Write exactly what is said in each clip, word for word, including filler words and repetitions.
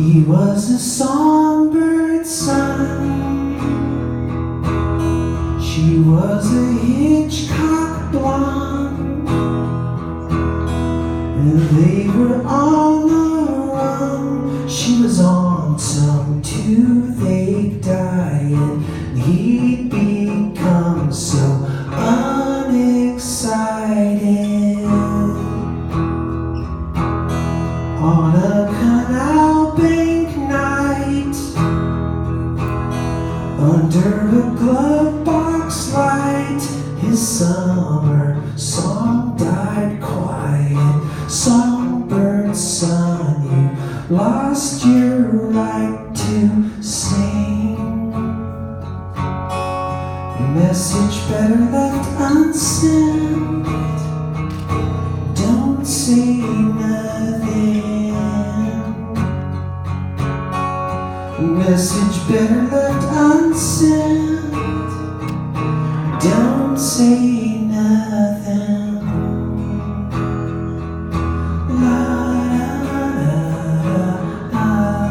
He was a songbird son. She was a Hitchcock blonde, and they were on the run. She was on some too. They'd die, and he'd become so unexcited. On a canal bank night, under a glove box light, his summer song died quiet. Songbird son, you lost your right to sing. A message better left unsent. Don't say nothing. A message better left unsent. Don't say nothing. La, la, la, la, la.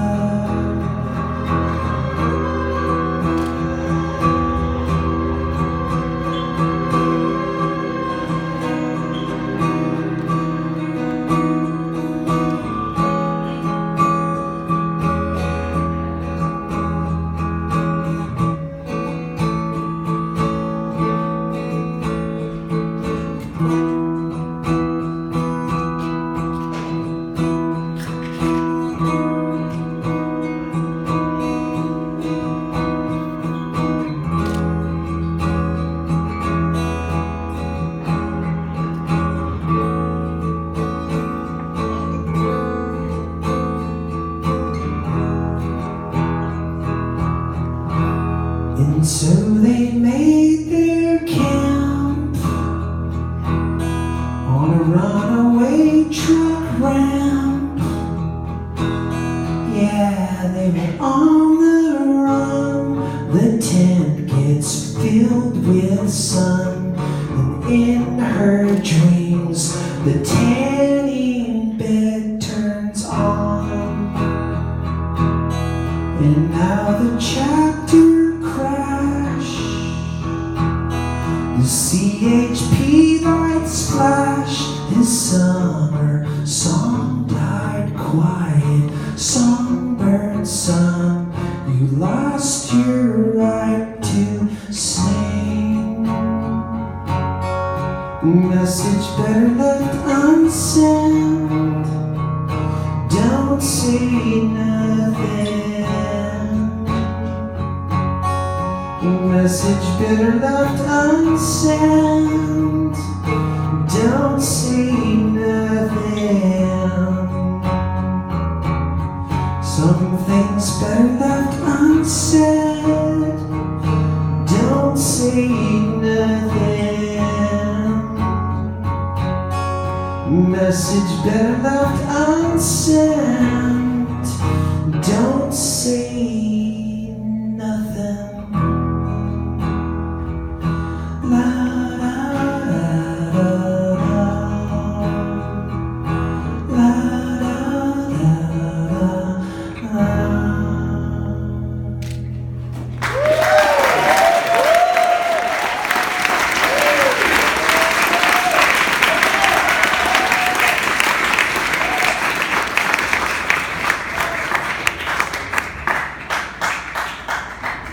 And so they made their camp on a runaway truck ramp. Yeah, they were on the run. The tent gets filled with sun, and in her dreams the tanning bed turns on. And now the chapter crash, the C H P lights flash. His summer song died quiet. Songbird son, you lost your right to sing. Message better left unsent. Don't say nothing. Message better left unsent. Don't say nothing. Some things better left unsaid. Don't say nothing. Message better left unsent.